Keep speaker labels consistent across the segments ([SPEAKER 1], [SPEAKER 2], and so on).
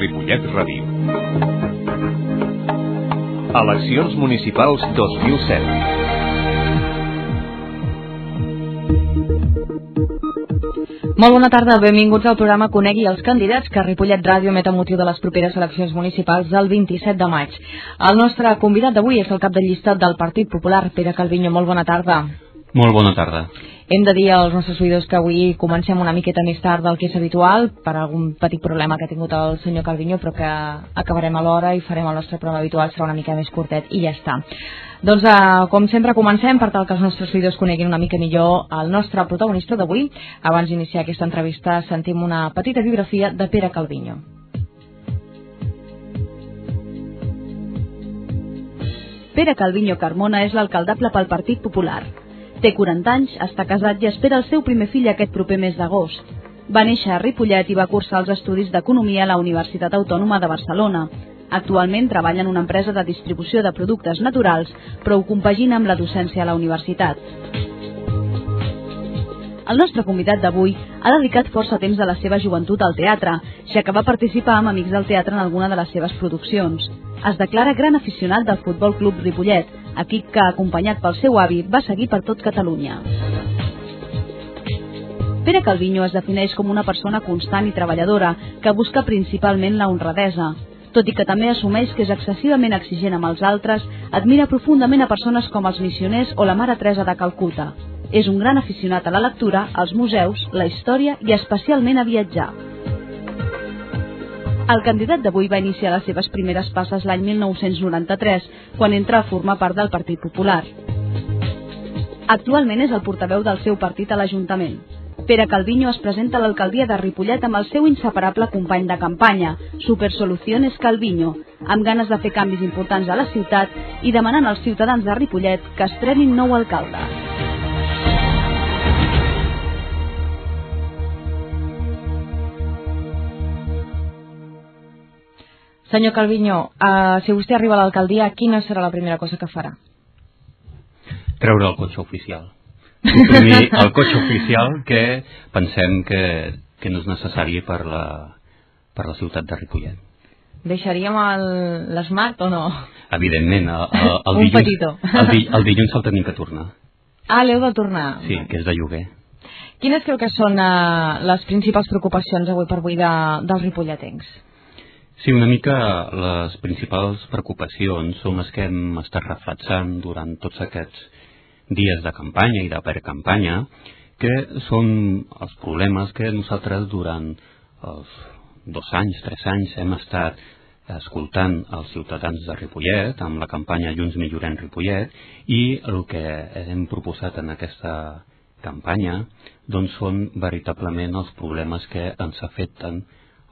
[SPEAKER 1] Ripollet Ràdio. Eleccions municipals 2007.
[SPEAKER 2] Molt bona tarda, benvinguts al programa Conegui els candidats que Ripollet Ràdio emet amb motiu de les properes eleccions municipals del 27 de maig. El nostre convidat d'avui és el cap de llista del Partit Popular, Pere Calviño. Molt bona tarda.
[SPEAKER 3] Molt bona tarda.
[SPEAKER 2] Hem de dir als nostres oïdors que avui comencem una miqueta més tard del que és habitual per algun petit problema que ha tingut el senyor Calviño, però que acabarem a l'hora i farem el nostre programa habitual, serà una mica més curtet i ja està. Doncs, com sempre, comencem per tal que els nostres oïdors coneguin una mica millor el nostre protagonista d'avui. Abans d'iniciar aquesta entrevista sentim una petita biografia de Pere Calviño.
[SPEAKER 4] Pere Calviño Carmona és l'alcaldable pel Partit Popular. Té 40 anys, està casat i espera el seu primer fill aquest proper mes d'agost. Va néixer a Ripollet i va cursar els estudis d'Economia a la Universitat Autònoma de Barcelona. Actualment treballa en una empresa de distribució de productes naturals, però ho compagina amb la docència a la universitat. El nostre convidat d'avui ha dedicat força temps de la seva joventut al teatre, ja que va participar amb Amics del Teatre en alguna de les seves produccions. Es declara gran aficionat del Futbol Club Ripollet, equip que, acompanyat pel seu avi, va seguir per tot Catalunya. Pere Calviño es defineix com una persona constant i treballadora, que busca principalment la honradesa. Tot i que també assumeix que és excessivament exigent amb els altres, admira profundament a persones com els missioners o la Mare Teresa de Calcuta. És un gran aficionat a la lectura, als museus, la història i especialment a viatjar. El candidat d'avui va iniciar les seves primeres passes l'any 1993, quan entra a formar part del Partit Popular. Actualment és el portaveu del seu partit a l'Ajuntament. Pere Calviño es presenta a l'alcaldia de Ripollet amb el seu inseparable company de campanya, Supersoluciones Calviño, amb ganes de fer canvis importants a la ciutat i demanant als ciutadans de Ripollet que estrenin nou alcalde.
[SPEAKER 2] Senyor Calviño, si vostè arriba a l'alcaldia, quina serà la primera cosa que farà?
[SPEAKER 3] Treure el cotxe oficial. Suprimir el cotxe oficial que pensem que no és necessari per la ciutat de Ripollet.
[SPEAKER 2] Deixaríem l'Smart o no?
[SPEAKER 3] Evidentment, el dilluns el tenim que tornar.
[SPEAKER 2] Ah, l'heu de tornar?
[SPEAKER 3] Sí, que és de lloguer.
[SPEAKER 2] Quines creu que són les principals preocupacions avui per avui dels ripolletens?
[SPEAKER 3] Sí, una mica les principals preocupacions són les que hem estat reflexant durant tots aquests dies de campanya i de precampanya, que són els problemes que nosaltres durant els 2 anys, 3 anys hem estat escoltant els ciutadans de Ripollet amb la campanya Junts Millorem Ripollet, i el que hem proposat en aquesta campanya doncs són veritablement els problemes que ens afecten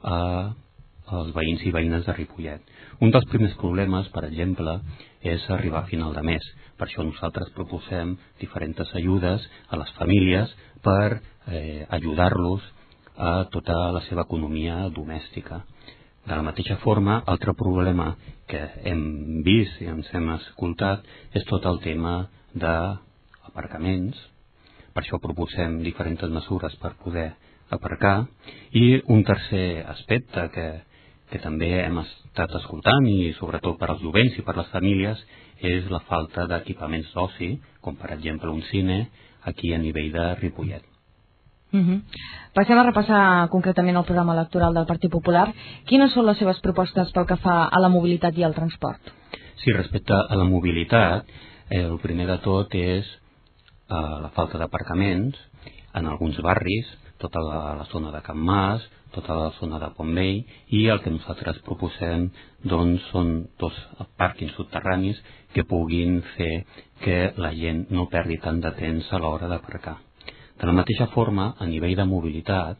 [SPEAKER 3] als veïns i veïnes de Ripollet. Un dels primers problemes, per exemple, és arribar a final de mes. Per això nosaltres proposem diferents ajudes a les famílies per ajudar-los a tota la seva economia domèstica. De la mateixa forma, altre problema que hem vist i ens hem escoltat és tot el tema d'aparcaments. Per això proposem diferents mesures per poder aparcar. I un tercer aspecte que també hem estat escoltant, i sobretot per als jovents i per les famílies, és la falta d'equipaments d'oci, com per exemple un cine, aquí a nivell de Ripollet.
[SPEAKER 2] Passem a repassar concretament el programa electoral del Partit Popular. Quines són les seves propostes pel que fa a la mobilitat i al transport?
[SPEAKER 3] Sí, respecte a la mobilitat, el primer de tot és la falta d'aparcaments en alguns barris, tota la zona de Can Mas, tota la zona de Pont Vell, i el que nosaltres proposem doncs, són 2 pàrquings subterranis que puguin fer que la gent no perdi tant de temps a l'hora d'aparcar. De la mateixa forma, a nivell de mobilitat,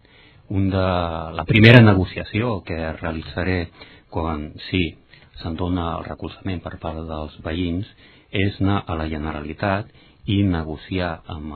[SPEAKER 3] la primera negociació que realitzaré quan se'n dona el recolzament per part dels veïns és anar a la Generalitat i negociar amb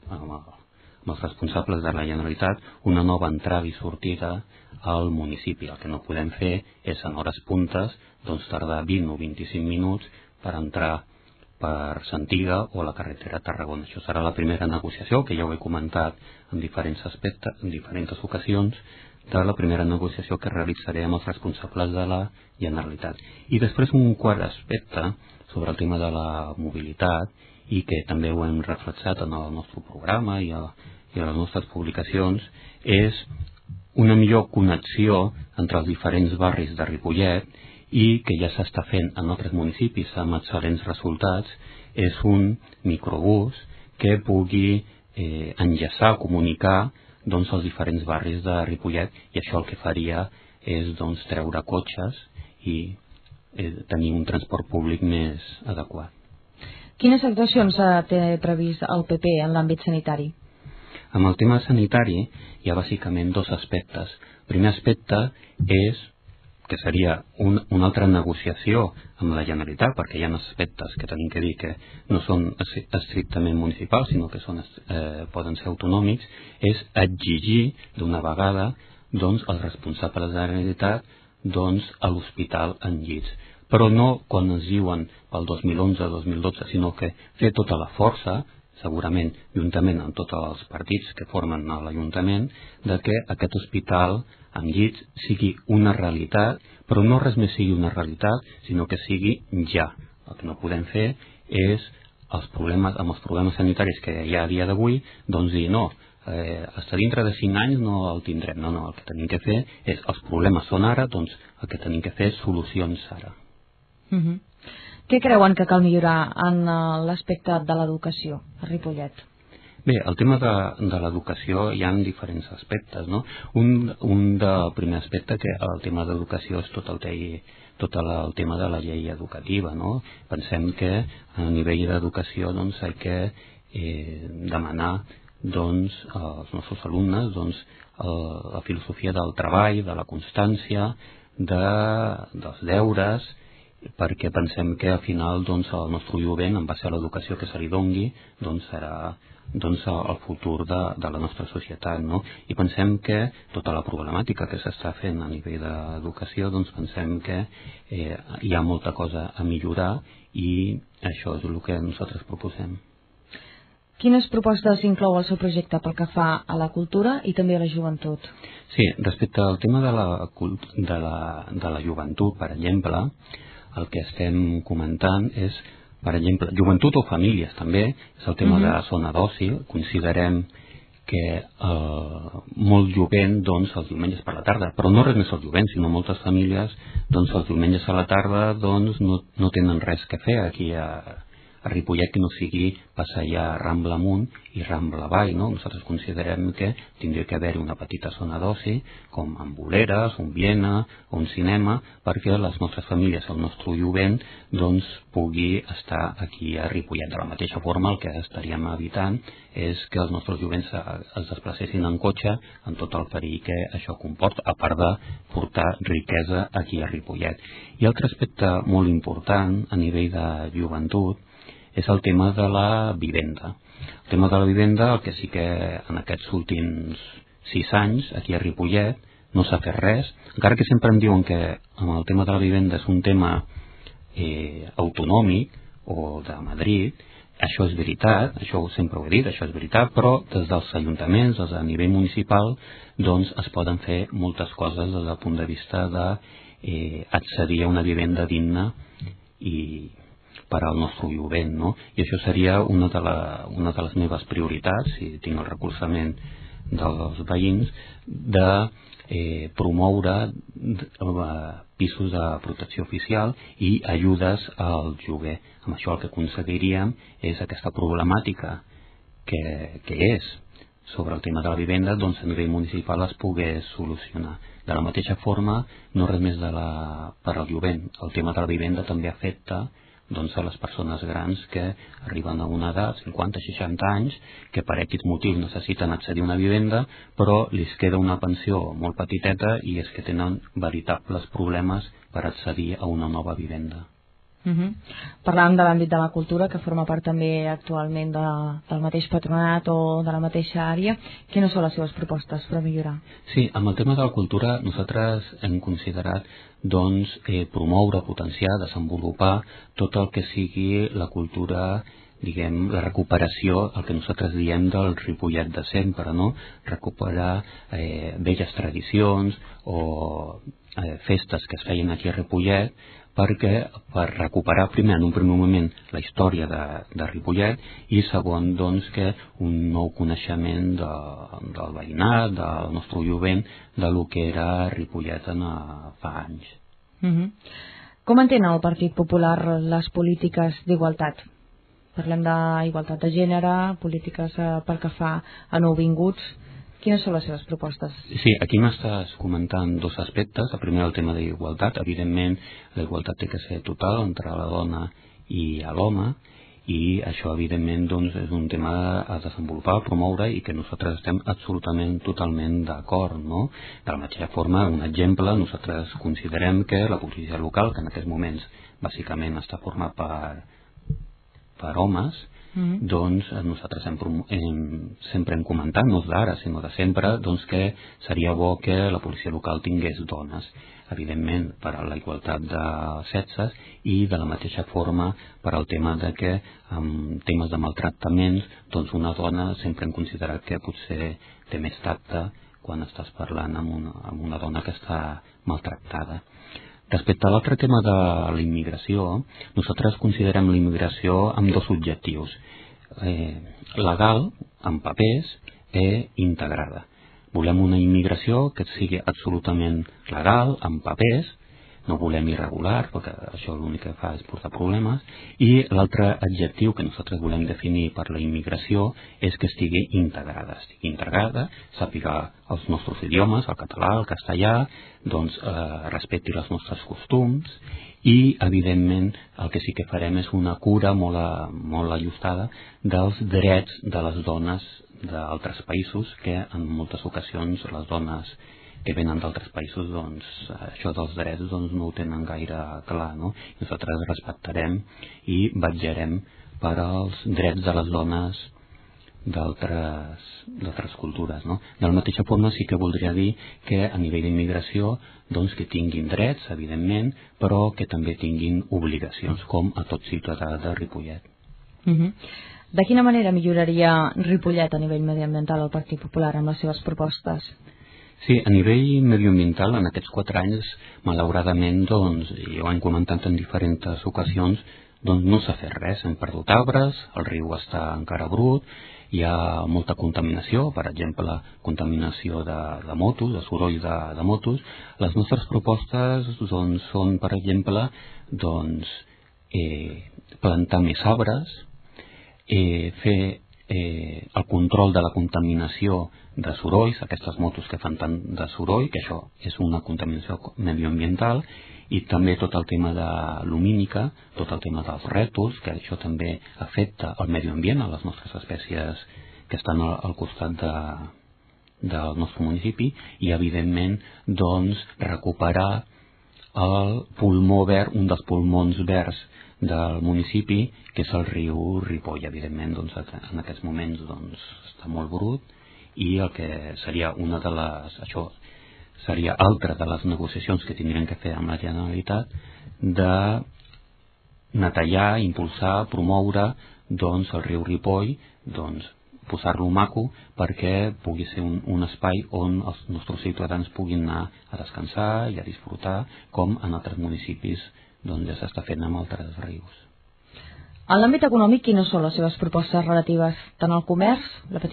[SPEAKER 3] els responsables de la Generalitat una nova entrada i sortida al municipi. El que no podem fer és en hores puntes tardar 20 o 25 minuts per entrar per Santiga o la carretera Tarragona. Això serà la primera negociació, que ja ho he comentat en diferents aspectes, en diferents ocasions, de la primera negociació que realitzaré amb els responsables de la Generalitat. I després un quart aspecte sobre el tema de la mobilitat, i que també ho hem reflexat en el nostre programa i a les nostres publicacions, és una millor connexió entre els diferents barris de Ripollet, i que ja s'està fent en altres municipis amb excel·lents resultats. És un microbús que pugui enllaçar, comunicar els diferents barris de Ripollet, i això el que faria és treure cotxes i tenir un transport públic més adequat.
[SPEAKER 2] Quines actuacions té previst el PP en l'àmbit sanitari?
[SPEAKER 3] Amb el tema sanitari hi ha bàsicament dos aspectes. El primer aspecte és que seria una altra negociació amb la Generalitat, perquè hi ha aspectes que tenim que dir que no són estrictament municipals, sinó que poden ser autonòmics, és exigir d'una vegada als responsables de la Generalitat a l'hospital en llits. Però no quan es diuen pel 2011-2012, sinó que fer tota la força, segurament juntament amb tots els partits que formen l'Ajuntament, de que aquest hospital amb llits sigui una realitat, però no res més sigui una realitat, sinó que sigui ja. El que no podem fer és amb els problemes sanitaris que hi ha a dia d'avui, dir no, fins dintre de 5 anys no el tindrem. No, el que tenim que fer és, els problemes són ara, el que tenim que fer és solucions ara.
[SPEAKER 2] Què creuen que cal millorar en l'aspecte de l'educació a Ripollet?
[SPEAKER 3] Bé, el tema de l'educació hi ha diferents aspectes, no? Un del primer aspecte, que el tema d'educació és tot el tema de la llei educativa, no? Pensem que a nivell d'educació hay que demanar als nostres alumnes la filosofia del treball, de la constància, dels deures, perquè pensem que al final el nostre jovent, en base a l'educació que se li doni, serà el futur de la nostra societat, no? I pensem que tota la problemàtica que s'està fent a nivell d'educació, pensem que hi ha molta cosa a millorar, i això és el que nosaltres proposem.
[SPEAKER 2] Quines propostes inclou el seu projecte pel que fa a la cultura i també a la joventut?
[SPEAKER 3] Sí, respecte al tema de la joventut, per exemple, el que estem comentant és, per exemple, joventut o famílies també, és el tema de zona d'oci. Considerem que molt jovent els diumenges per la tarda, però no res més el jovent, sinó moltes famílies els diumenges a la tarda no tenen res que fer aquí a Ripollet que no sigui passejar Rambla amunt i Rambla avall, no? Nosaltres considerem que tindria que haver una petita zona d'oci, com amb boleres, un Viena o un cinema, perquè les nostres famílies, el nostre jovent, pugui estar aquí a Ripollet. De la mateixa forma, el que estaríem evitant és que els nostres jovents es desplacessin en cotxe amb tot el perill que això comporta, a part de portar riquesa aquí a Ripollet. I altre aspecte molt important a nivell de joventut és el tema de la vivenda. El tema de la vivenda, el que sí que en aquests últims 6 anys, aquí a Ripollet, no s'ha fet res, encara que sempre em diuen que el tema de la vivenda és un tema autonòmic o de Madrid. Això és veritat, això sempre ho he dit, això és veritat, però des dels ajuntaments, des del nivell municipal, es poden fer moltes coses des del punt de vista d'accedir a una vivenda digna i per al nostre jovent, no? I això seria una de les meves prioritats, si tinc el recolzament dels veïns, de promoure pisos de protecció oficial i ajudes al lloguer. Amb això el que aconseguiríem és aquesta problemàtica que és sobre el tema de la vivenda, a nivell municipal es pogués solucionar. De la mateixa forma, no res més per al jovent. El tema de la vivenda també afecta a les persones grans que arriben a una edat, 50-60 anys, que per aquests motius necessiten accedir a una vivenda, però li queda una pensió molt petiteta i és que tenen veritables problemes per accedir a una nova vivenda.
[SPEAKER 2] Parlàvem de l'àmbit de la cultura, que forma part també actualment del mateix patronat o de la mateixa àrea. Quines són les seves propostes per millorar?
[SPEAKER 3] Sí, amb el tema de la cultura nosaltres hem considerat promoure, potenciar, desenvolupar tot el que sigui la cultura diguem, la recuperació, el que nosaltres diem del Ripollet de sempre, no? Recuperar velles tradicions o festes que es feien aquí a Ripollet, per recuperar primer, en un primer moment, la història de Ripollet i segon, doncs, que un nou coneixement del veïnat, del nostre jovent, de lo que era Ripollet fa anys.
[SPEAKER 2] Com entén el Partit Popular les polítiques d'igualtat? Parlem d'igualtat de gènere, polítiques pel que fa a nouvinguts. Quines són les seves propostes?
[SPEAKER 3] Sí, aquí m'estàs comentant dos aspectes. El primer, el tema d'igualtat. Evidentment, la igualtat té que ser total entre la dona i l'home, i això, evidentment, doncs, és un tema a desenvolupar, a promoure, i que nosaltres estem absolutament, totalment d'acord, no? De la mateixa forma, un exemple, nosaltres considerem que la policia local, que en aquests moments bàsicament està format per homes, doncs nosaltres sempre hem comentat, no d'ara sinó de sempre, doncs que seria bo que la policia local tingués dones, evidentment per a la igualtat de sexes, i de la mateixa forma per al tema de que en temes de maltractaments, doncs una dona sempre hem considerat que potser té més tacte quan estàs parlant amb una dona que està maltractada. Respecte a l'altre tema de la immigració, nosaltres considerem la immigració amb dos objectius: legal, amb papers, i integrada. Volem una immigració que sigui absolutament legal, amb papers, no volem irregular, perquè això l'únic que fa és portar problemes, i l'altre adjectiu que nosaltres volem definir per la immigració és que estigui integrada, sàpiga els nostres idiomes, el català, el castellà, doncs respecti els nostres costums, i evidentment el que sí que farem és una cura molt ajustada dels drets de les dones d'altres països, que en moltes ocasions les dones que venen d'altres països, doncs això dels drets doncs, no ho tenen gaire clar, no? Nosaltres respectarem i vetllarem per als drets de les dones d'altres cultures, no? De la mateixa forma sí que voldria dir que a nivell d'immigració doncs que tinguin drets, evidentment, però que també tinguin obligacions, com a tot ciutadà de Ripollet.
[SPEAKER 2] De quina manera milloraria Ripollet a nivell mediambiental el Partit Popular amb les seves propostes?
[SPEAKER 3] Sí, a nivell mediambiental en aquests 4 anys, malauradament, doncs, i ho hem comentat en diferents ocasions, doncs no s'ha fet res, hem perdut arbres, el riu està encara brut, hi ha molta contaminació, per exemple, contaminació de motos, de soroll de motos. Les nostres propostes doncs, són, per exemple, doncs, plantar més arbres, fer el control de la contaminació de sorolls, aquestes motos que fan tant de soroll, que això és una contaminació medioambiental, i també tot el tema de lumínica, tot el tema dels rètols, que això també afecta el medi ambient, a les nostres espècies que estan al costat del nostre municipi, i evidentment doncs recuperar el pulmó verd, un dels pulmons verds del municipi, que és el riu Ripoll. Evidentment doncs, en aquests moments doncs, està molt brut, i el que seria això seria altra de les negociacions que tindrien que fer amb la Generalitat, de netejar, impulsar, promoure doncs, el riu Ripoll, doncs, posar-lo maco perquè pugui ser un espai on els nostres ciutadans puguin anar a descansar i a disfrutar, com en altres municipis doncs ja s'està fent amb altres rius.
[SPEAKER 2] En l'àmbit econòmic, quines són les seves propostes relatives tant al comerç,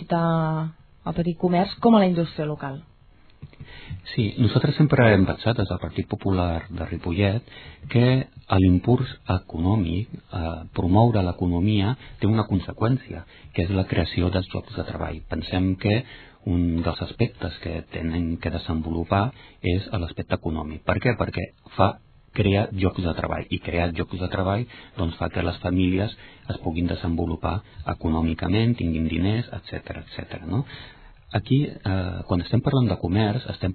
[SPEAKER 2] al petit comerç, com a la indústria local?
[SPEAKER 3] Sí, nosaltres sempre hem pensat des del Partit Popular de Ripollet que l'impuls econòmic, promoure l'economia, té una conseqüència, que és la creació dels llocs de treball. Pensem que un dels aspectes que tenen que desenvolupar és l'aspecte econòmic. Per què? Perquè crea llocs de treball, i crear llocs de treball doncs, fa que les famílies es puguin desenvolupar econòmicament, tinguin diners, etc. No? Aquí, quan estem parlant de comerç, estem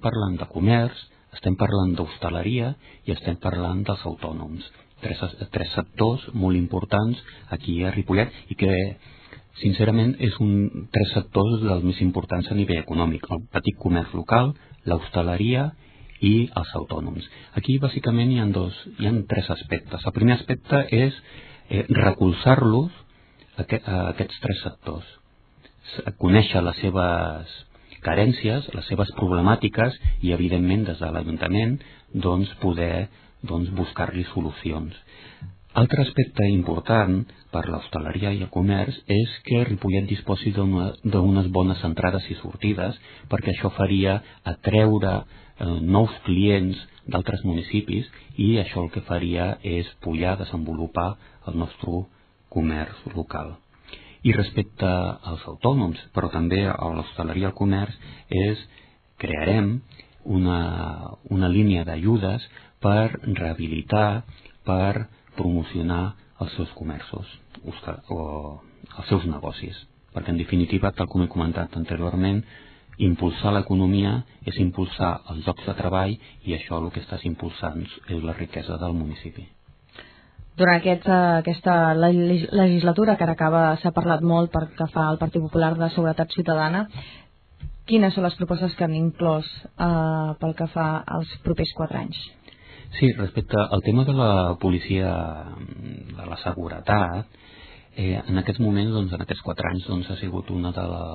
[SPEAKER 3] parlant d'hostaleria i estem parlant dels autònoms. Tres sectors molt importants aquí a Ripollet, i que sincerament és tres sectors dels més importants a nivell econòmic: el petit comerç local, l'hostaleria i els autònoms. Aquí bàsicament hi ha tres aspectes. El primer aspecte és recolzar-los aquests tres sectors. Conèixer les seves carències, les seves problemàtiques i, evidentment, des de l'Ajuntament poder buscar-li solucions. Altre aspecte important per l'hostaleria i el comerç és que Ripollet disposi d'unes bones entrades i sortides, perquè això faria atreure nous clients d'altres municipis i això el que faria és pujar, desenvolupar el nostre comerç local. I respecte als autònoms, però també a l'hostaleria i al comerç, crearem una línia d'ajudes per rehabilitar, per promocionar els seus comerços o els seus negocis, perquè en definitiva, tal com he comentat anteriorment, impulsar l'economia és impulsar els llocs de treball i això el que estàs impulsant és la riquesa del municipi.
[SPEAKER 2] Durant aquesta legislatura que ara acaba s'ha parlat molt pel que fa al Partit Popular de Seguretat Ciutadana. Quines són les propostes que han inclòs pel que fa als propers 4 anys?
[SPEAKER 3] Sí, respecte al tema de la policia de la seguretat, en aquests moments, en aquests 4 anys, ha sigut un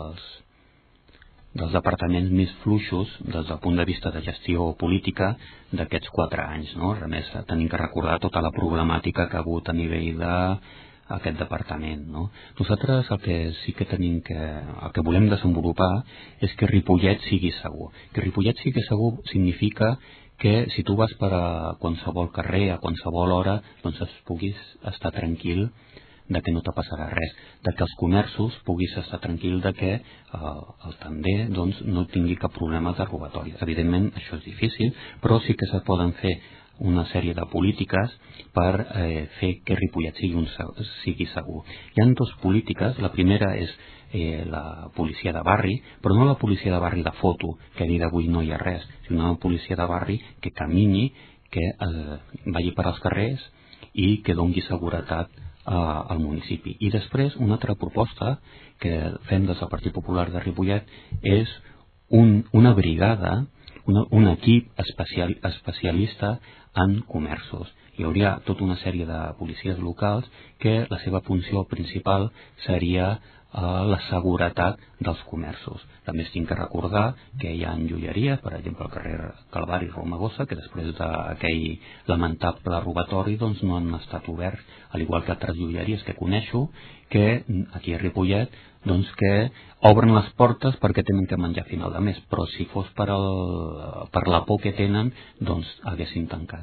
[SPEAKER 3] dels departaments més fluixos des del punt de vista de gestió política d'aquests 4 anys. A més, tenim que recordar tota la problemàtica que ha hagut a nivell d'aquest departament. Nosaltres el que sí que el que volem desenvolupar és que Ripollet sigui segur. Que Ripollet sigui segur significa que si tu vas per a qualsevol carrer, a qualsevol hora, puguis estar tranquil de que no te passarà res, de que els comerços puguis estar tranquil de que el tender no tingui cap problema de robatori. Evidentment això és difícil, però sí que se poden fer una sèrie de polítiques per fer que Ripollet sigui segur. Hi ha 2 polítiques. La primera és la policia de barri, però no la policia de barri de foto, que a dia d'avui no hi ha res, sinó una policia de barri que camini, que vagi per als carrers i que doni seguretat al municipi. I després, una altra proposta que fem des del Partit Popular de Ripollet és una brigada, un equip especialista en comerços. Hi hauria tota una sèrie de policies locals que la seva funció principal seria la seguretat dels comerços. També es tinc que recordar que hi ha joieries, per exemple al carrer Calvari Romagosa, que després d'aquell lamentable robatori no han estat oberts, al igual que altres joieries que coneixo, que aquí a Ripollet que obren les portes perquè tenen que menjar a final de mes, però si fos per la por que tenen, haguessin tancat.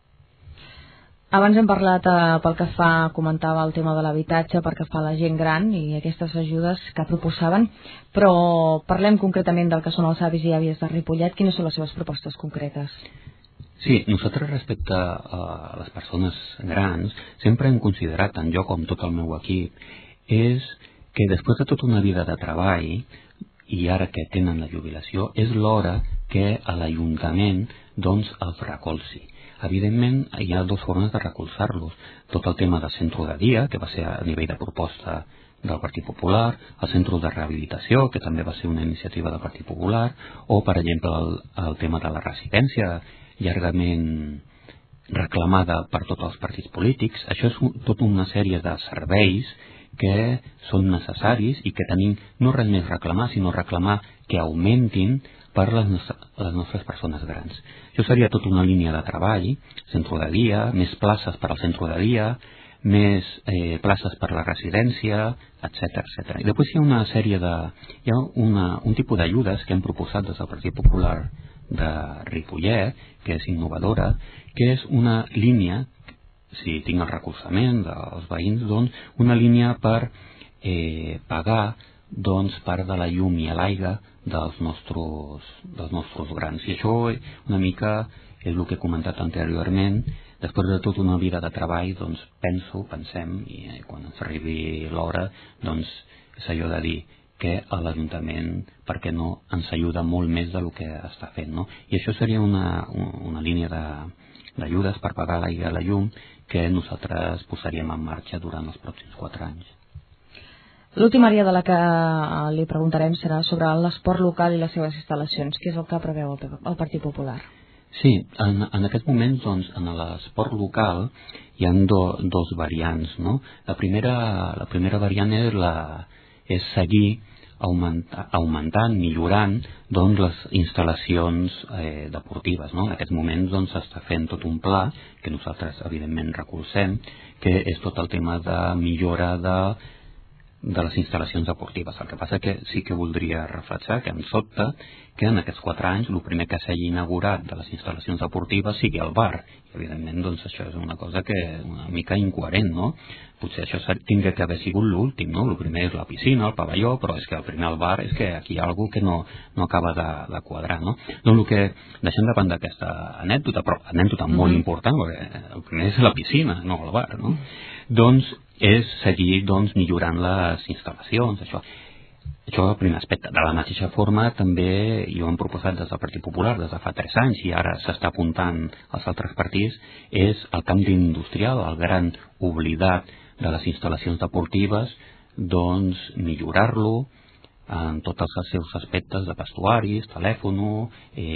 [SPEAKER 2] Abans hem parlat pel que comentava el tema de l'habitatge, pel que fa a la gent gran i aquestes ajudes que proposaven, però parlem concretament del que són els avis i àvies de Ripollet. Quines són les seves propostes concretes?
[SPEAKER 3] Sí, nosaltres respecte a les persones grans sempre hem considerat, tant jo com tot el meu equip, és que després de tota una vida de treball i ara que tenen la jubilació, és l'hora que l'Ajuntament els recolzi. Evidentment, hi ha 2 formes de recolzar-los. Tot el tema del centre de dia, que va ser a nivell de proposta del Partit Popular, el centre de rehabilitació, que també va ser una iniciativa del Partit Popular, o, per exemple, el tema de la residència, llargament reclamada per tots els partits polítics. Això és tota una sèrie de serveis que són necessaris i que tenim no res més reclamar, sinó reclamar que augmentin per les nostres persones grans. Això seria tota una línia de treball, centre de dia, més places per al centre de dia, més places per a la residència, etc. I després hi ha una sèrie un tipus d'ajudes que hem proposat des del Partit Popular de Ripollet, que és innovadora, que és una línia, si tinc el recolzament dels veïns, una línia per pagar part de la llum i l'aigua dels nostres grans. I això una mica és el que he comentat anteriorment. Després de tota una vida de treball, pensem, i quan ens arribi l'hora, és allò de dir que a l'Ajuntament, per què no, ens ajuda molt més del que està fent, no? I això seria una línia d'ajudes per pagar l'aigua i la llum que nosaltres posaríem en marxa durant els pròxims 4 anys.
[SPEAKER 2] L'última àrea de la que li preguntarem serà sobre l'esport local i les seves instal·lacions. Què és el que preveu el Partit Popular?
[SPEAKER 3] Sí, en aquests moments, doncs, en l'esport local hi ha dos variants, no? La primera variant és seguir augmentant, millorant, doncs, les instal·lacions deportives, no? En aquests moments, doncs, s'està fent tot un pla que nosaltres, evidentment, recolzem, que és tot el tema de millora de les instal·lacions deportives. El que passa que sí que voldria reflexar que em sobta que en aquests 4 anys el primer que s'hagi inaugurat de les instal·lacions deportives sigui el bar. I evidentment, doncs, això és una cosa que una mica incoherent, no? Potser això hauria d'haver sigut l'últim, no? El primer és la piscina, el pavelló, però és que el primer el bar és que aquí hi ha alguna que no acaba de quadrar, no? Doncs el que deixem de banda aquesta anècdota, però anècdota molt important, perquè el primer és la piscina, no el bar, no? Doncs és seguir millorant les instal·lacions, això és el primer aspecte. De la mateixa forma, també jo hem proposat des del Partit Popular des de fa 3 anys, i ara s'està apuntant als altres partits, és el canvi industrial, el gran oblidat de les instal·lacions deportives, doncs millorar-lo en tots els seus aspectes de vestuaris, telèfon,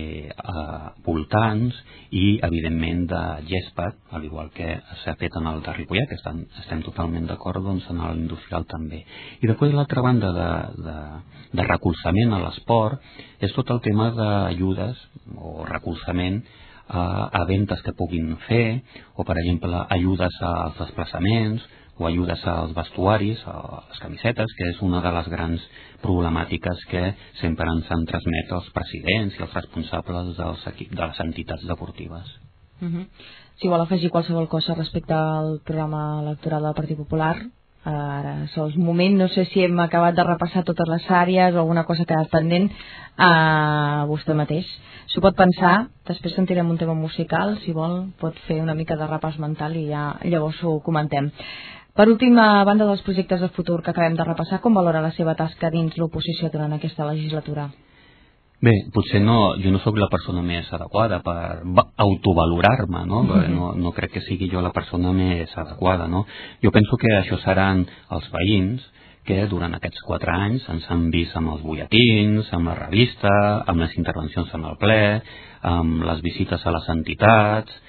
[SPEAKER 3] voltants i, evidentment, de gèsped, al igual que s'ha fet en el de Ripollet, que estem totalment d'acord, doncs, en l'industrial també. I després, l'altra banda de recolzament a l'esport és tot el tema d'ajudes o recolzament a ventes que puguin fer, o, per exemple, ajudes als desplaçaments, o ajudes als vestuaris, a les camisetes, que és una de les grans problemàtiques que sempre ens han transmet els presidents i els responsables de les entitats deportives.
[SPEAKER 2] Si vol afegir qualsevol cosa respecte al programa electoral del Partit Popular, ara sols moment, no sé si hem acabat de repassar totes les àrees o alguna cosa que ha quedat pendent, vostè mateix s'ho pot pensar, després sentirem un tema musical, si vol pot fer una mica de repàs mental i ja llavors ho comentem. Per últim, a banda dels projectes de futur que acabem de repassar, com valora la seva tasca dins l'oposició durant aquesta legislatura?
[SPEAKER 3] Bé, potser jo no sóc la persona més adequada per autovalorar-me, no? No crec que sigui jo la persona més adequada, no? Jo penso que això seran els veïns que durant aquests 4 anys ens han vist amb els butlletins, amb la revista, amb les intervencions en el ple, amb les visites a les entitats,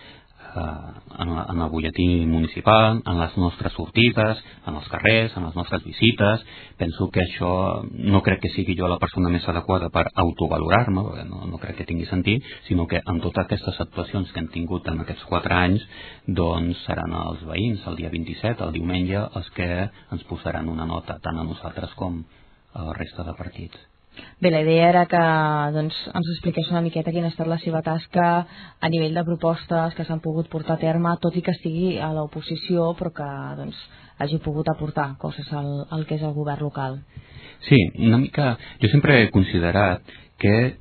[SPEAKER 3] en el butlletí municipal, en les nostres sortides, en els carrers, en les nostres visites. Penso que això no crec que sigui jo la persona més adequada per autovalorar-me, perquè no crec que tingui sentit, sinó que amb totes aquestes actuacions que hem tingut en aquests 4 anys, doncs seran els veïns el dia 27, el diumenge, els que ens posaran una nota, tant a nosaltres com a la resta de partits.
[SPEAKER 2] Bé, la idea era que ens expliqués una miqueta quina ha estat la seva tasca a nivell de propostes que s'han pogut portar a terme, tot i que estigui a l'oposició, però que hagi pogut aportar coses al que és el govern local.
[SPEAKER 3] Sí, una mica. Jo sempre he considerat que,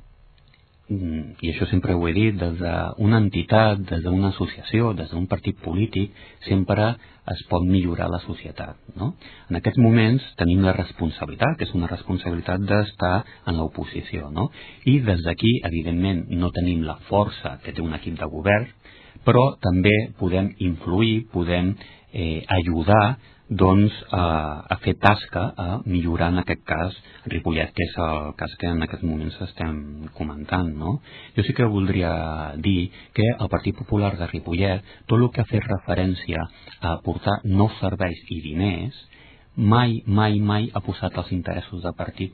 [SPEAKER 3] i això sempre ho he dit, des d'una entitat, des d'una associació, des d'un partit polític, sempre es pot millorar la societat, no? En aquests moments tenim la responsabilitat, que és una responsabilitat d'estar en l'oposició, no? I des d'aquí, evidentment, no tenim la força que té un equip de govern, però també podem influir, podem ajudar doncs a fer tasca a millorar en aquest cas Ripollet, que és el cas que en aquests moments estem comentant, no? Jo sí que voldria dir que el Partit Popular de Ripollet, tot el que ha fet referència a aportar nous serveis i diners, mai ha posat els interessos de partit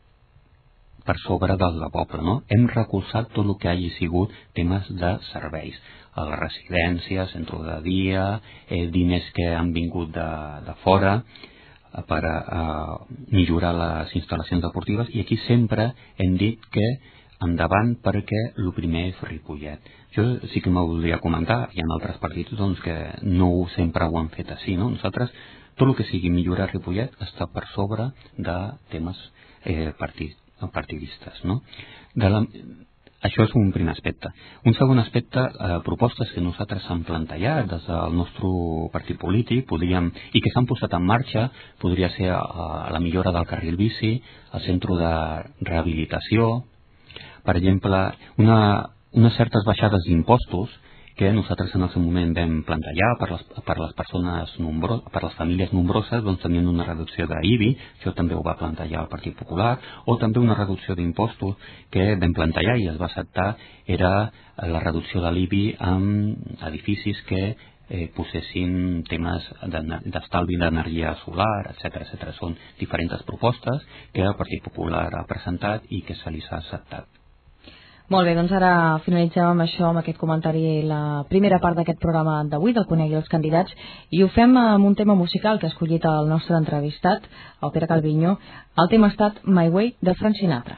[SPEAKER 3] per sobre dels de poble, no? Hem recolzat tot el que hagi sigut temes de serveis, a les residències, centre de dia, diners que han vingut de fora per millorar les instal·lacions deportives, i aquí sempre hem dit que endavant perquè el primer és Ripollet. Jo sí que m'ho voldria comentar, hi ha altres partits doncs, que no sempre ho han fet així, no? Nosaltres, tot el que sigui millorar Ripollet està per sobre de temes partidistes, no? Això és un primer aspecte. Un segon aspecte, propostes que nosaltres hem plantejat des del nostre partit polític i que s'han posat en marxa, podria ser la millora del carril bici, el centre de rehabilitació, per exemple, unes certes baixades d'impostos que nosaltres en el seu moment vam plantejar per les persones per les famílies nombroses, doncs tenien una reducció d'IBI, això també ho va plantejar el Partit Popular, o també una reducció d'impostos que vam plantejar i es va acceptar, era la reducció de l'IBI en edificis que posessin temes d'estalvi d'energia solar, etc. Són diferents propostes que el Partit Popular ha presentat i que se li ha acceptat.
[SPEAKER 2] Molt bé, doncs ara finalitzem amb això, amb aquest comentari, la primera part d'aquest programa d'avui, del Conegui els candidats, i ho fem amb un tema musical que ha escollit el nostre entrevistat, el Pere Calviño. El tema ha estat My Way, de Frank Sinatra.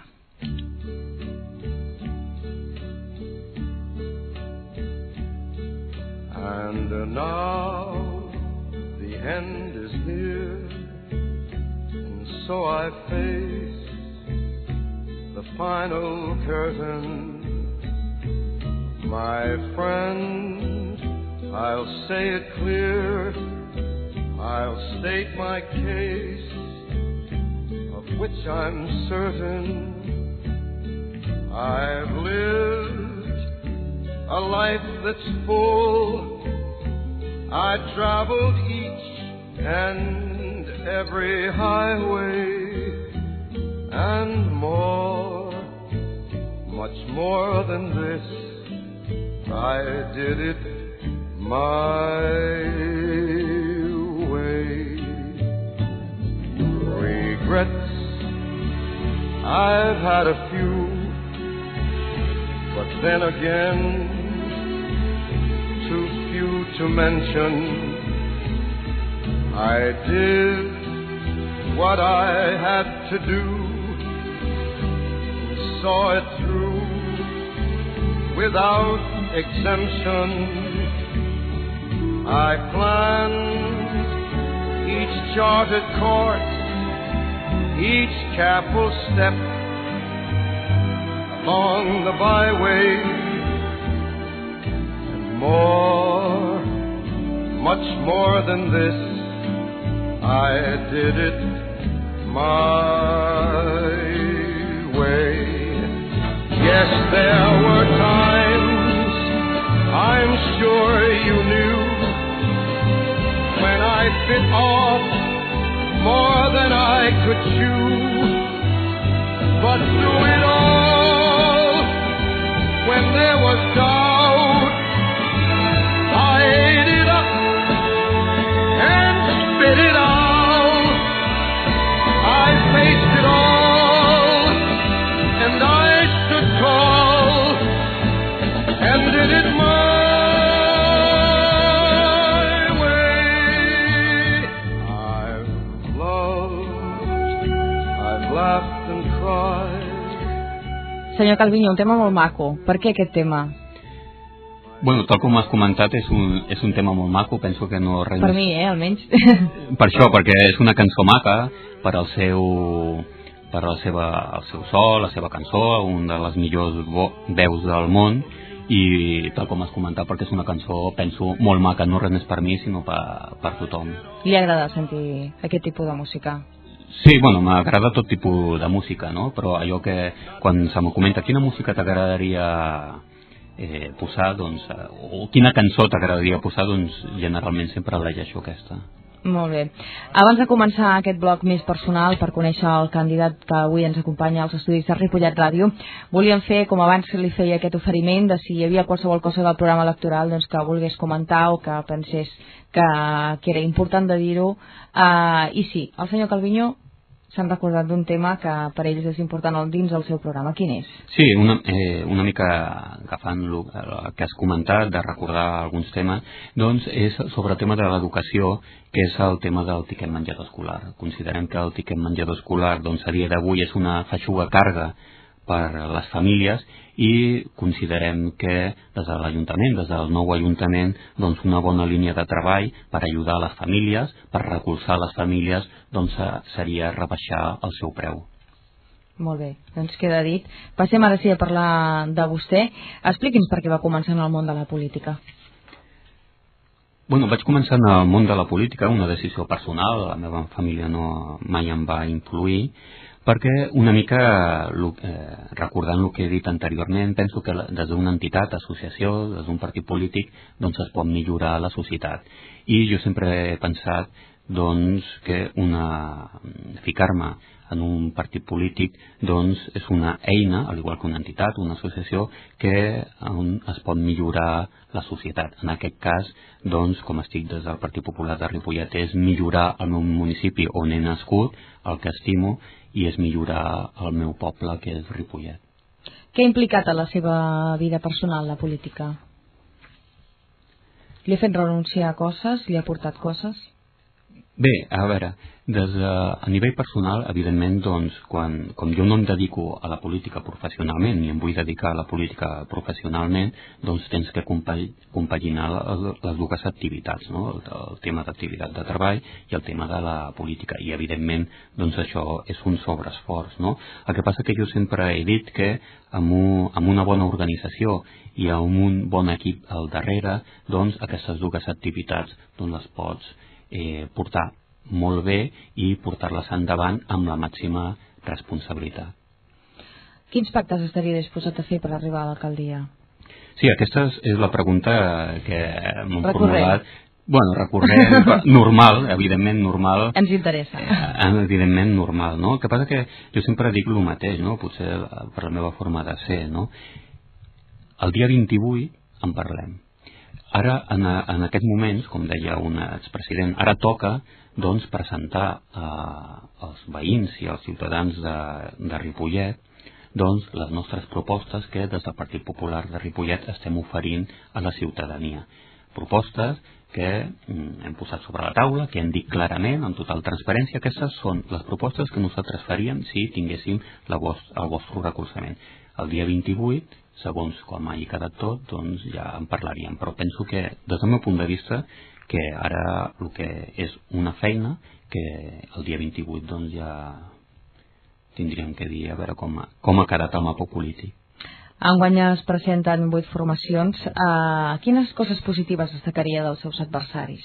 [SPEAKER 5] And now the end is near, and so I face the final curtain. My friend, I'll say it clear, I'll state my case, of which I'm certain. I've lived a life that's full, I traveled each and every highway, and more, much more than this, I did it my way. Regrets, I've had a few, but then again, too few to mention. I did what I had to do, saw it through without exemption. I planned each charted course, each careful step along the byway, and more, much more than this, I did it my way. Yes, there were times, I'm sure you knew, when I bit off more than I could chew. But through it all, when there was doubt, I ate it up and spit it out. I faced it all, and I stood tall, and did it my way. I've loved, I've laughed and cried.
[SPEAKER 2] Senyor Calviño, un tema molt maco. Per què aquest tema?
[SPEAKER 3] Bueno, tal com has comentat, és un tema molt maco, penso que no res
[SPEAKER 2] per
[SPEAKER 3] més.
[SPEAKER 2] Mi, almenys.
[SPEAKER 3] Per això, perquè és una cançó maca, per el seu so, la seva cançó, una de les millors veus del món, i tal com has comentat, perquè és una cançó, penso, molt maca, no res més per mi, sinó per tothom.
[SPEAKER 2] Li agrada sentir aquest tipus de música?
[SPEAKER 3] Sí, bueno, m'agrada tot tipus de música, no? Però allò que, quan se m'ho comenta, quina música t'agradaria posar, doncs, o quina cançó t'agradaria posar, doncs, generalment sempre elegeixo aquesta.
[SPEAKER 2] Molt bé. Abans de començar aquest bloc més personal, per conèixer el candidat que avui ens acompanya als estudis de Ripollet Ràdio, volíem fer, com abans li feia aquest oferiment, de si hi havia qualsevol cosa del programa electoral doncs, que volgués comentar o que pensés que era important de dir-ho. I sí, el senyor Calviño s'han recordat d'un tema que per ells és important dins del seu programa. Quin és?
[SPEAKER 3] Sí, una mica agafant el que has comentat, de recordar alguns temes, doncs és sobre el tema de l'educació, que és el tema del tiquet menjador escolar. Considerem que el tiquet menjador escolar doncs, a dia d'avui és una feixuga càrrega per les famílies i considerem que des de l'Ajuntament, des del nou Ajuntament, doncs una bona línia de treball per ajudar les famílies, per recolzar les famílies, doncs seria rebaixar el seu preu.
[SPEAKER 2] Molt bé, doncs queda dit. Passem ara sí a parlar de vostè. Expliqui'ns per què va començar en el món de la política.
[SPEAKER 3] Bueno, vaig començar en el món de la política, una decisió personal, la meva família mai em va influir, Perquè una mica, recordant el que he dit anteriorment, penso que des d'una entitat, associació, des d'un partit polític, doncs es pot millorar la societat. I jo sempre he pensat doncs, que ficar-me en un partit polític doncs, és una eina, al igual que una entitat, una associació, que es pot millorar la societat. En aquest cas, doncs, com estic des del Partit Popular de Ripollet, és millorar el meu municipi on he nascut, el que estimo, i és millorar el meu poble, que és Ripollet.
[SPEAKER 2] Què ha implicat a la seva vida personal la política? Li ha fet renunciar a coses? Li ha portat coses?
[SPEAKER 3] Bé, a veure, a nivell personal, evidentment, doncs, com jo no em dedico a la política professionalment, ni em vull dedicar a la política professionalment, doncs tens que compaginar les dues activitats, no? El tema d'activitat de treball i el tema de la política. I, evidentment, doncs això és un sobreesforç, no? El que passa que jo sempre he dit que amb una bona organització i amb un bon equip al darrere, doncs aquestes dues activitats doncs les pots portar molt bé i portar-les endavant amb la màxima responsabilitat.
[SPEAKER 2] Quins pactes estaria disposat a fer per arribar a l'alcaldia?
[SPEAKER 3] Sí, aquesta és la pregunta que m'han formulat. Bueno, recurrent, normal, evidentment normal.
[SPEAKER 2] Ens interessa.
[SPEAKER 3] Evidentment normal, no? El que passa que jo sempre dic el mateix, no? Potser per la meva forma de ser, no? El dia 28 en parlem. Ara, en aquests moments, com deia un expresident, ara toca doncs, presentar als veïns i als ciutadans de Ripollet doncs, les nostres propostes que des del Partit Popular de Ripollet estem oferint a la ciutadania. Propostes que hem posat sobre la taula, que hem dit clarament, amb total transparència, aquestes són les propostes que nosaltres faríem si tinguéssim el vostre recolzament. El dia 28, segons com hagi quedat tot, doncs ja en parlaríem. Però penso que, des del meu punt de vista, que ara el que és una feina, que el dia 28 doncs ja tindríem que dir a veure com ha quedat el mapa polític.
[SPEAKER 2] Enguany es presenten 8 formacions. Quines coses positives destacaria dels seus adversaris?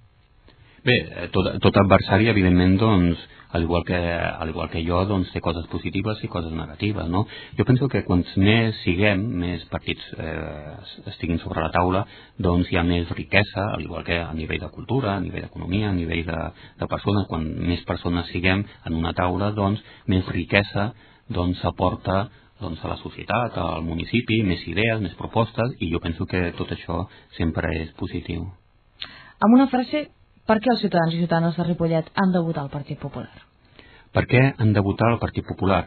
[SPEAKER 3] Bé, tot adversari, evidentment, doncs, al igual que jo, doncs, té coses positives i coses negatives, no? Jo penso que quants més siguem, més partits estiguin sobre la taula, doncs hi ha més riquesa, al igual que a nivell de cultura, a nivell d'economia, a nivell de persones. Quan més persones siguem en una taula, doncs, més riquesa doncs s'aporta doncs, a la societat, al municipi, més idees, més propostes, i jo penso que tot això sempre és positiu.
[SPEAKER 2] Amb una frase, per què els ciutadans i ciutadanes de Ripollet han de votar el Partit Popular?
[SPEAKER 3] Per què han de votar el Partit Popular?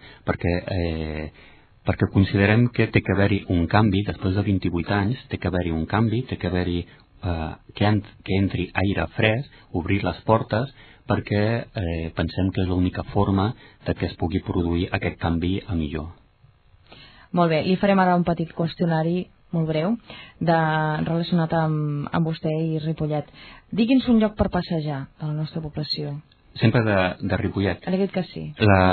[SPEAKER 3] Perquè considerem que té que haver-hi un canvi, després de 28 anys, té que haver-hi un canvi, té que haver-hi que entri aire fresc, obrir les portes, perquè pensem que és l'única forma de que es pugui produir aquest canvi a millor.
[SPEAKER 2] Molt bé, li farem ara un petit qüestionari molt breu, relacionat amb vostè i Ripollet. Digui'ns un lloc per passejar a la nostra població.
[SPEAKER 3] Sempre de Ripollet?
[SPEAKER 2] Ha dit que sí.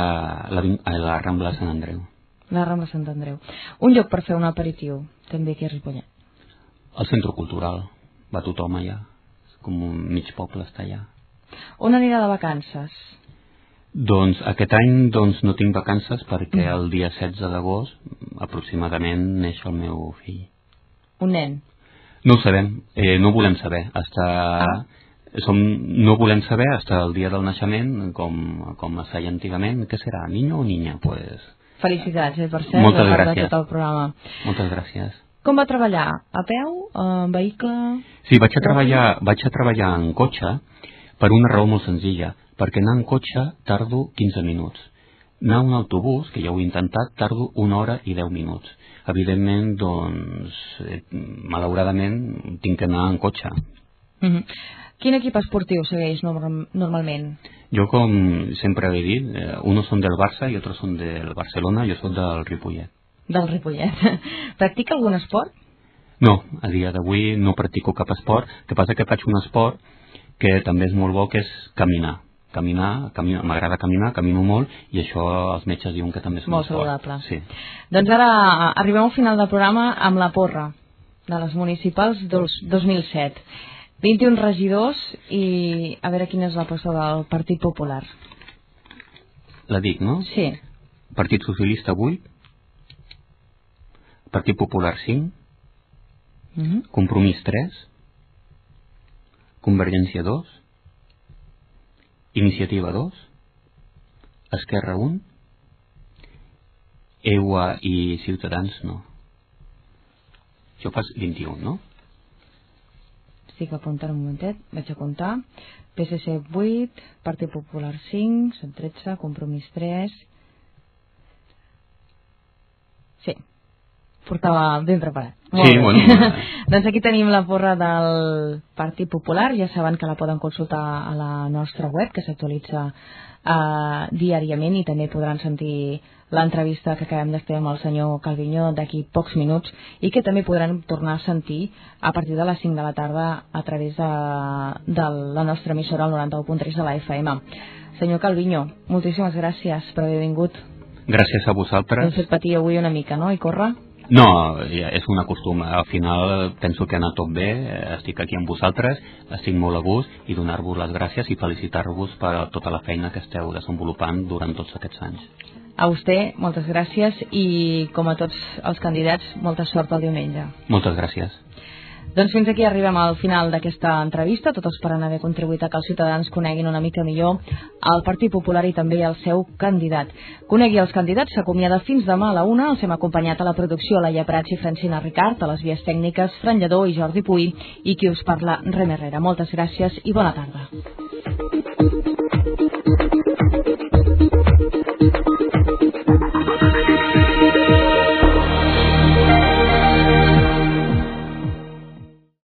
[SPEAKER 3] La Rambla Sant Andreu.
[SPEAKER 2] La Rambla Sant Andreu. Un lloc per fer un aperitiu, també aquí a Ripollet.
[SPEAKER 3] El Centre Cultural. Va tothom allà. Com un mig poble està allà.
[SPEAKER 2] On anirà de vacances?
[SPEAKER 3] Doncs aquest any no tinc vacances perquè el dia 16 d'agost aproximadament neix el meu fill.
[SPEAKER 2] Un nen?
[SPEAKER 3] No ho sabem, no volem saber. No volem saber fins el dia del naixement, com es feia antigament. Què serà, niño o niña? Pues...
[SPEAKER 2] Felicitats, per cert,
[SPEAKER 3] moltes
[SPEAKER 2] de
[SPEAKER 3] gràcies.
[SPEAKER 2] tot el programa.
[SPEAKER 3] Moltes gràcies.
[SPEAKER 2] Com va treballar? A peu? En vehicle?
[SPEAKER 3] Sí, vaig a treballar en cotxe per una raó molt senzilla. Perquè anar en cotxe tardo 15 minuts. Anar en autobús, que ja ho he intentat, tardo 1 hora i 10 minuts. Evidentment, doncs, malauradament, tinc que anar en cotxe.
[SPEAKER 2] Quin equip esportiu segueix normalment?
[SPEAKER 3] Jo, com sempre he dit, unos són del Barça i otros són del Barcelona, jo soc del Ripollet.
[SPEAKER 2] Del Ripollet. Practica algun esport?
[SPEAKER 3] No, a dia d'avui no practico cap esport. El que passa que faig un esport que també és molt bo, que és caminar. M'agrada caminar, camino molt, i això els metges diuen que també és
[SPEAKER 2] molt saludable.
[SPEAKER 3] Sí.
[SPEAKER 2] Doncs ara arribem al final del programa amb la porra de les municipals 2007. 21 regidors i a veure quina és l'aposta del Partit Popular.
[SPEAKER 3] La dic, no?
[SPEAKER 2] Sí.
[SPEAKER 3] Partit Socialista 8, Partit Popular 5, Compromís 3, Convergència 2, Iniciativa 2, Esquerra 1, EUA i Ciutadans no. Això fa 21, no?
[SPEAKER 2] Estic apuntant un momentet, vaig a comptar. PSC 8, Partit Popular 5, són 13, Compromís 3. Sí, portava ben preparat.
[SPEAKER 3] Sí, bueno.
[SPEAKER 2] Doncs aquí tenim la porra del Partit Popular, ja saben que la poden consultar a la nostra web, que s'actualitza diàriament, i també podran sentir l'entrevista que acabem de fer amb el senyor Calviño d'aquí pocs minuts, i que també podran tornar a sentir a partir de les 5 de la tarda a través de la nostra emissora, al 91.3 de la FM. Senyor Calviño, moltíssimes gràcies per haver vingut.
[SPEAKER 3] Gràcies a vosaltres.
[SPEAKER 2] Hem fet patir avui una mica, no? I córrer?
[SPEAKER 3] No, és un acostum. Al final penso que ha anat tot bé. Estic aquí amb vosaltres, estic molt a gust, i donar-vos les gràcies i felicitar-vos per tota la feina que esteu desenvolupant durant tots aquests anys.
[SPEAKER 2] A vostè, moltes gràcies, i com a tots els candidats, molta sort el diumenge.
[SPEAKER 3] Moltes gràcies.
[SPEAKER 2] Doncs fins aquí arribem al final d'aquesta entrevista, tot esperant haver contribuït a que els ciutadans coneguin una mica millor el Partit Popular i també el seu candidat. Conegui els candidats s'acomiada fins demà a la 1. Els hem acompanyat a la producció Laia Prats i Francina Ricard, a les vies tècniques Fran Lledó i Jordi Puy, i qui us parla, Rem Herrera. Moltes gràcies i bona tarda.